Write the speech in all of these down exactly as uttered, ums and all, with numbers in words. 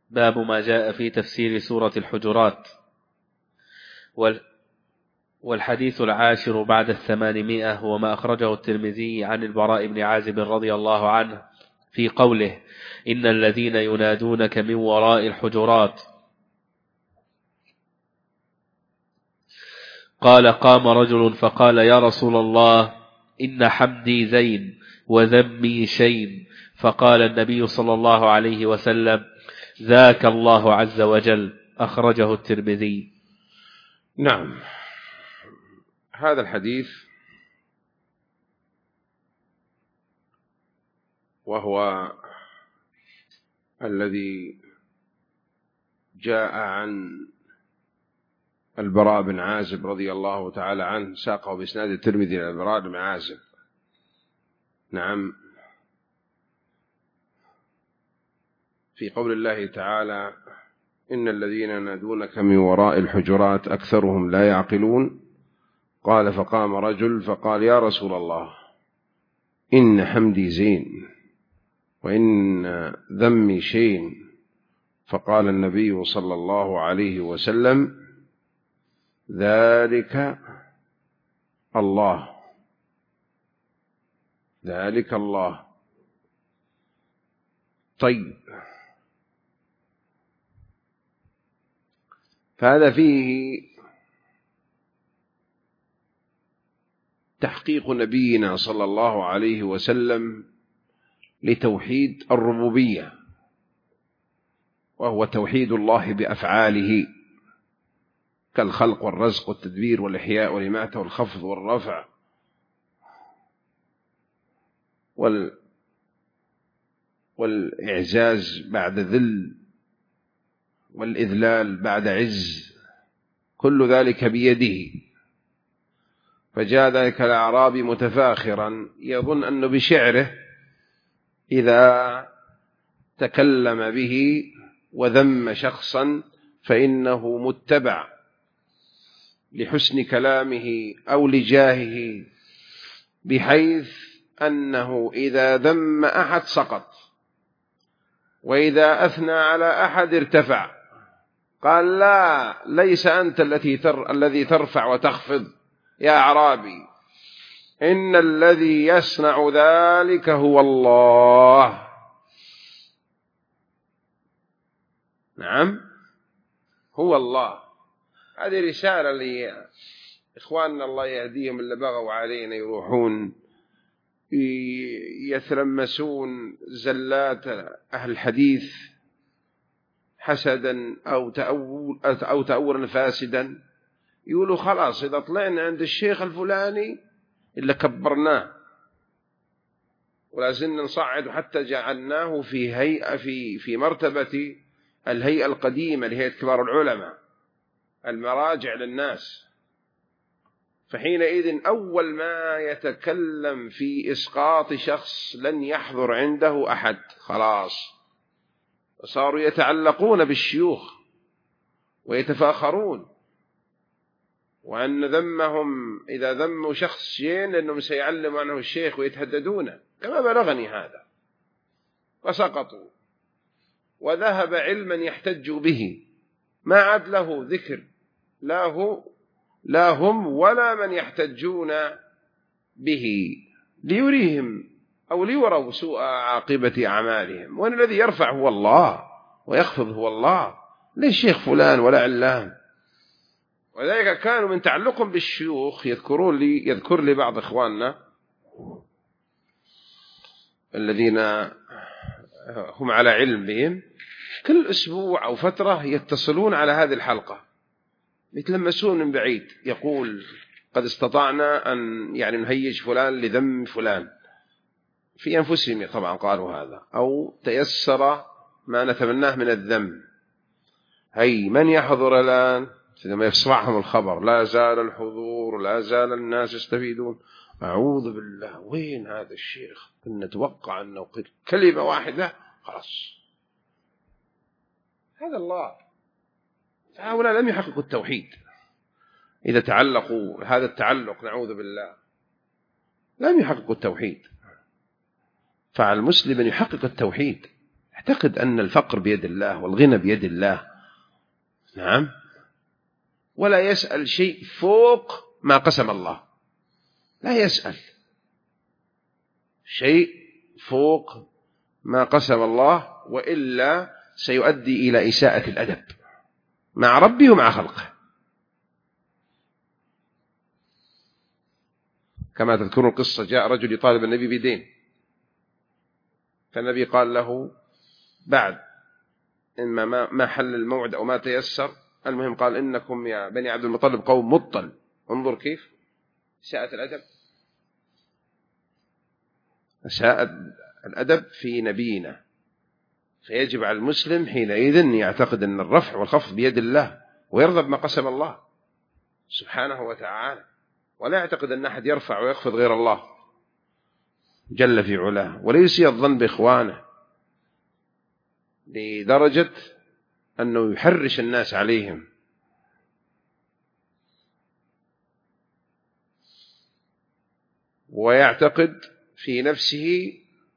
باب ما جاء في تفسير سورة الحجرات. والحديث العاشر بعد الثمانمائة هو ما أخرجه الترمذي عن البراء بن عازب رضي الله عنه في قوله: إن الذين ينادونك من وراء الحجرات. قال: قام رجل فقال: يا رسول الله، إن حمدي زين وذمي شين. فقال النبي صلى الله عليه وسلم: ذاك الله عز وجل. أخرجه الترمذي. نعم، هذا الحديث وهو الذي جاء عن البراء بن عازب رضي الله تعالى عنه، ساقه بإسناد الترمذي إلى البراء بن عازب. نعم، في قول الله تعالى: إن الذين ينادونك من وراء الحجرات أكثرهم لا يعقلون. قال: فقام رجل فقال: يا رسول الله، إن حمدي زين وإن ذمي شين. فقال النبي صلى الله عليه وسلم: ذلك الله، ذلك الله. طيب، فهذا فيه تحقيق نبينا صلى الله عليه وسلم لتوحيد الربوبية، وهو توحيد الله بأفعاله كالخلق والرزق والتدبير والإحياء والإماتة والخفض والرفع وال والإعزاز بعد ذل والإذلال بعد عز، كل ذلك بيده. فجاء ذلك الأعرابي متفاخرا يظن أنه بشعره إذا تكلم به وذم شخصا فإنه متبع لحسن كلامه أو لجاهه، بحيث أنه إذا ذم أحد سقط، وإذا أثنى على أحد ارتفع. قال: لا، ليس أنت التي تر... الذي ترفع وتخفض يا أعرابي، إن الذي يصنع ذلك هو الله. نعم، هو الله. هذه رسالة لإخواننا الله يهديهم، اللي بغوا علينا يروحون يتلمسون زلات أهل الحديث حسدا أو تأول أو تأولا فاسدا، يقولوا خلاص إذا طلعنا عند الشيخ الفلاني إلا كبرناه ولازلنا نصعد، حتى جعلناه في هيئة في في مرتبة الهيئة القديمة لهيئة كبار العلماء، المراجع للناس. فحينئذ أول ما يتكلم في إسقاط شخص لن يحضر عنده أحد، خلاص صاروا يتعلقون بالشيوخ ويتفاخرون، وأن ذمهم إذا ذموا شخص شيء لأنهم سيعلموا عنه الشيخ ويتهددونه، كما بلغني هذا. فسقطوا وذهب علما يحتج به، ما عاد له ذكر، لا هو لا هم ولا من يحتجون به، ليريهم أو ليروا سوء عاقبة أعمالهم. وأن الذي يرفع هو الله ويخفض هو الله، ليس شيخ فلان ولا علان. وذلك كانوا من تعلقهم بالشيوخ يذكرون لي يذكر لي بعض إخواننا الذين هم على علم بهم، كل أسبوع أو فترة يتصلون على هذه الحلقة، يتلمسون من بعيد، يقول: قد استطعنا أن يعني نهيج فلان لذم فلان، في أنفسهم طبعا قالوا هذا، أو تيسر ما نتمناه من الذم. هي من يحضر الآن لما يصرعهم الخبر: لا زال الحضور، لا زال الناس يستفيدون. أعوذ بالله، وين هذا الشيخ؟ كنا نتوقع أنه كلمة واحدة خلاص. هذا الله. فهؤلاء لم يحققوا التوحيد، إذا تعلقوا هذا التعلق نعوذ بالله لم يحققوا التوحيد. فعلى المسلم أن يحقق التوحيد اعتقد أن الفقر بيد الله والغنى بيد الله. نعم. ولا يسأل شيء فوق ما قسم الله، لا يسأل شيء فوق ما قسم الله، وإلا سيؤدي إلى إساءة الأدب مع ربه ومع خلقه. كما تذكرون القصة، جاء رجل يطالب النبي بدين، فالنبي قال له بعد إما ما حل الموعد أو ما تيسر، المهم قال إنكم يا بني عبد المطلب قوم مطل. انظر كيف إساءة الأدب، إساءة الأدب في نبينا. فيجب على المسلم حينئذ أن يعتقد أن الرفع والخفض بيد الله، ويرضى بما قسم الله سبحانه وتعالى، ولا يعتقد أن أحد يرفع ويخفض غير الله جل في علاه، وليس الظن بإخوانه لدرجة أنه يحرش الناس عليهم. ويعتقد في نفسه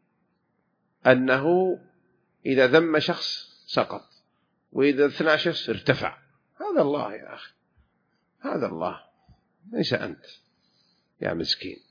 أنه إذا ذم شخص سقط، وإذا اثنى شخص ارتفع. هذا الله يا أخي، هذا الله، ليس أنت يا مسكين.